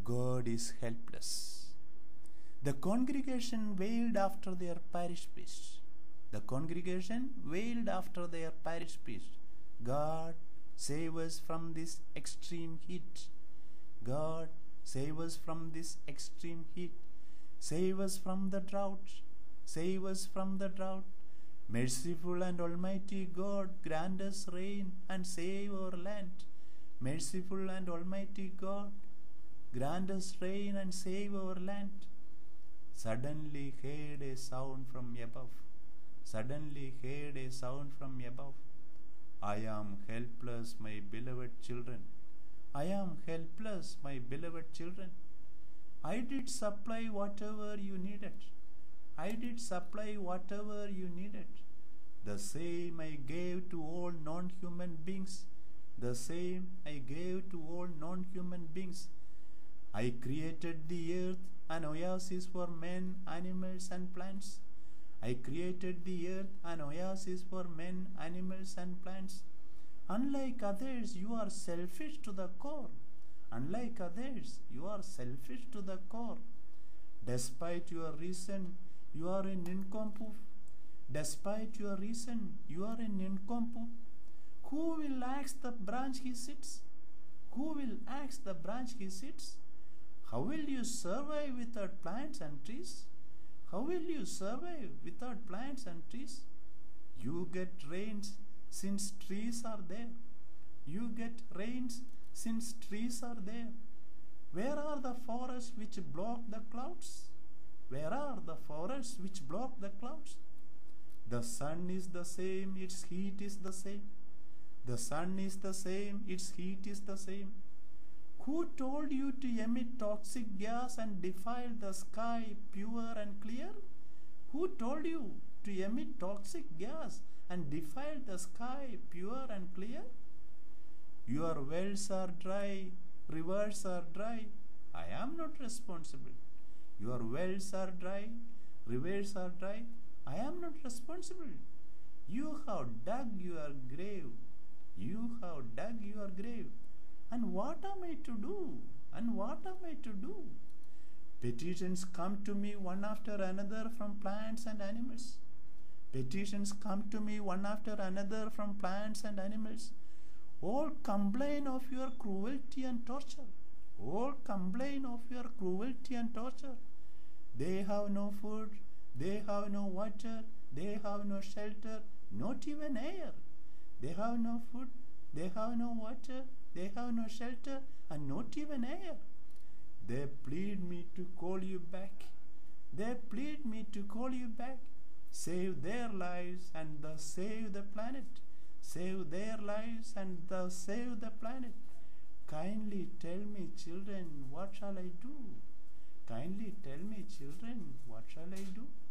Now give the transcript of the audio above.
God is helpless. The congregation wailed after their parish priest. The congregation wailed after their parish priest. God, save us from this extreme heat. God, save us from this extreme heat. Save us from the drought. Save us from the drought. Merciful and Almighty God, grant us rain and save our land. Merciful and Almighty God, grant us rain and save our land. Suddenly heard a sound from above. Suddenly heard a sound from above. I am helpless, my beloved children. I am helpless, my beloved children. I did supply whatever you needed. I did supply whatever you needed. The same I gave to all non-human beings. The same I gave to all non-human beings. I created the earth an oasis for men, animals and plants. I created the earth an oasis for men, animals and plants. Unlike others, you are selfish to the core. Unlike others, you are selfish to the core. Despite your reason, you are a nincompoop. Despite your reason, you are a nincompoop. Who will axe the branch he sits? Who will axe the branch he sits? How will you survive without plants and trees? How will you survive without plants and trees? You get rains since trees are there. You get rains since trees are there. Where are the forests which block the clouds? Where are the forests which block the clouds? The sun is the same, its heat is the same. The sun is the same, its heat is the same. Who told you to emit toxic gas and defile the sky pure and clear? Who told you to emit toxic gas and defile the sky pure and clear? Your wells are dry, rivers are dry. I am not responsible. Your wells are dry, rivers are dry. I am not responsible. You have dug your grave. You have dug your grave. And what am I to do? And what am I to do? Petitions come to me one after another from plants and animals. Petitions come to me one after another from plants and animals. All complain of your cruelty and torture. All complain of your cruelty and torture. They have no food, they have no water, they have no shelter, not even air. They have no food, they have no water, they have no shelter, and not even air. They plead me to call you back. They plead me to call you back. Save their lives and thus save the planet. Save their lives and thus save the planet. Kindly tell me, children, what shall I do? Kindly tell me, children, what shall I do?